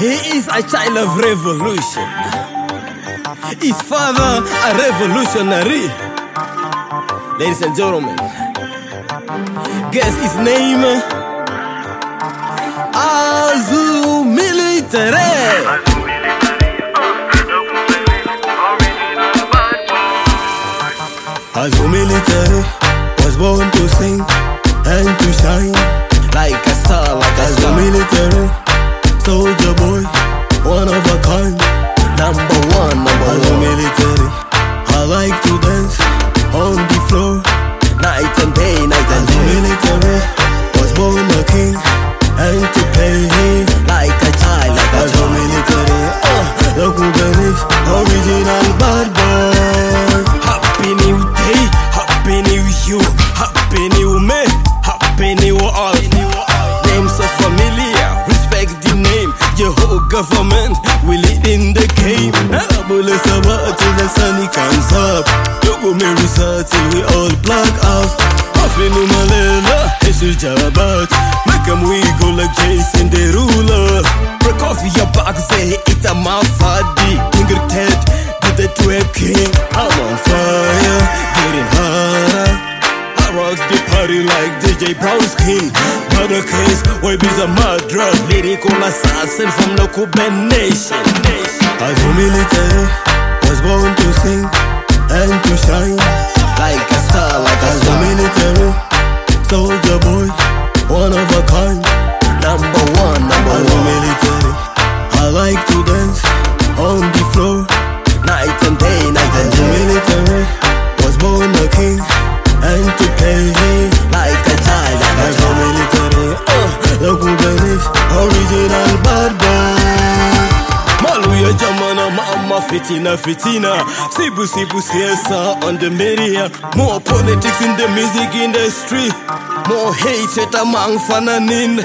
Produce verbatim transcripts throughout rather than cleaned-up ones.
He is a child of revolution. His father a revolutionary. Ladies and gentlemen, guess his name? Azu Military. Azu Military was born to sing and to shine like a star, like a Azu Military, soldier boy, one of a kind, number one, number Azu Military. I like to dance on the floor, night and day, night and day. Azu Military was born a king and to play like a child, like a Azu Military. Uh, the Cubanese, original bad boy. Happy New Day, Happy New You, Happy New Me, Happy New All. Names so familiar, respect the name. Your whole government, we lead in the game. Abule Sabah till the sun comes up. Logo me research, we all black out. Happy New Malela, it's a jabat. Make them wiggle like Jason Derulo. Break off your back, say it's a mafadi. Finger Ted, do the twerk king. I'm on fire, getting harder. I rock the party like D J Brown's king. Murder case, why be a murderer? Lyrical assassin from the Cuban nation. Azu Military was born to sing and to shine like a star, like a Azu Military, soldier boy, one of a kind, number one, number Azu one. Military. I like to dance on the floor, night and day, night and day. Azu Military was born a king and to play like a child, like a Azu Military. Uh, the Cubanese, original bad boy. Maluya jamana mama fitina fitina. Sibu sibu siesa on the media. More politics in the music industry. More hate among fananin.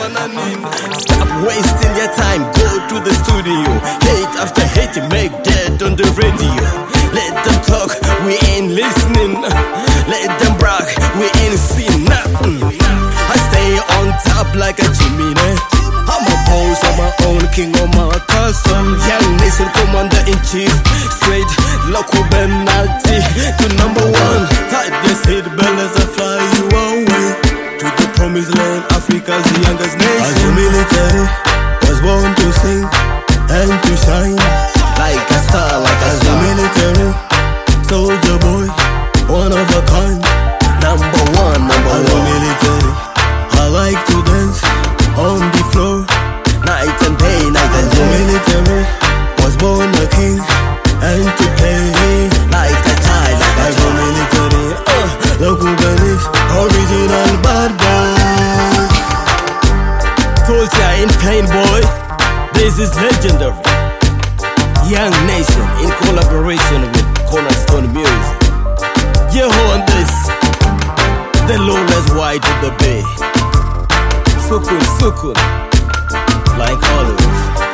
Stop wasting your time, go to the studio. Hate after hate, make dead on the radio. Let them talk, we ain't listening. Let them brag, we ain't seen nothing. I stay on top like a chimney. I'm a boss, I'm my own king of my castle. Young nation commander-in-chief, straight local penalty to number one. Tight your seat belt as I fly you away to the promised land, Africa's youngest nation. Azu Military was born to sing and to shine like a star, like a Azu Military, soldier boy, one of a kind, number one, number Azu one. Military. I like to dance on the floor, night and day, night and day. Azu Military was born a king and to play like a child, like a Azu Military. Uh, the Cubanese, original bad boy. Soldier in pain, boy. This is legendary. Young nation in collaboration with Cornerstone Music. You on this, the lawless white of the bay. Sukun, sukun, like always.